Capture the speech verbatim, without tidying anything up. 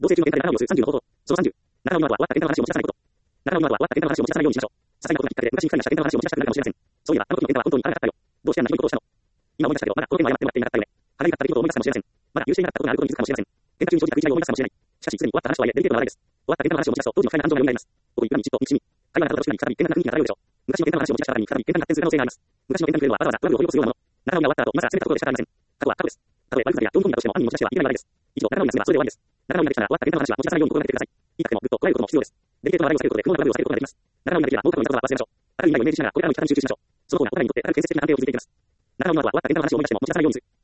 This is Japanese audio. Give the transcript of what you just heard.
同性中の変態で中身をするさんじゅうの方法。そのさんじゅう。中身の後は終わった変態の話を持ち出さないこと。中身の後は終わった変態の話を持ち出さないようにしましょう。些細なことがきっかけで昔に二人がした変態の話を持ち出したくなるかもしれません。そういえば、あの時の変態は本当にあなかったよ。どうしてあんなひどいことをしたの？今思い出したけど、まだこの件は謝ってもらっていなかったよね。腹に立った出来事を思い出すかもしれません。まだ優秀になったことがあることに気づくかもしれません。変態中に生じた食い違いを思い出すかもしれない。しかし、すでに終わった話とはいえ、デリケートな話題です。終わった変態の話を持ち出すと、当時の不快な感情が蘇ります。ここに恨み、嫉妬、憎しみ。会話がたどたどしくなり、再び変態な雰囲気が漂うでしょう。昔の変態の話を持ち出したからに、再び変態に発展する可能性があります。昔の変態に触れるのはわざわざトラブルを取り戻すようなもの。中身が終わった後、まずは責めたことでしかありません。過去は過去です。たとえ悪ふざけや業務員だとしても犯人に持ち出してはいけない話題です。以上、中身が済めばそれで終わりです。中身ができたら終わった変態の話は持ち出さないように心がけてください。言いたくても、ぐっとこらえることも必要です。デリケートな話題を避けることで、不毛なトラブルを避けることができます。中身ができれば、もう過去の言ったことは忘れましょう。ある意味をイメージしながら、これからの生き方に集中しましょう。その方がお互いにとってある建設的な安定を築いていきます。中身の後は終わった変態の話を思い出しても持ち出さないようにする。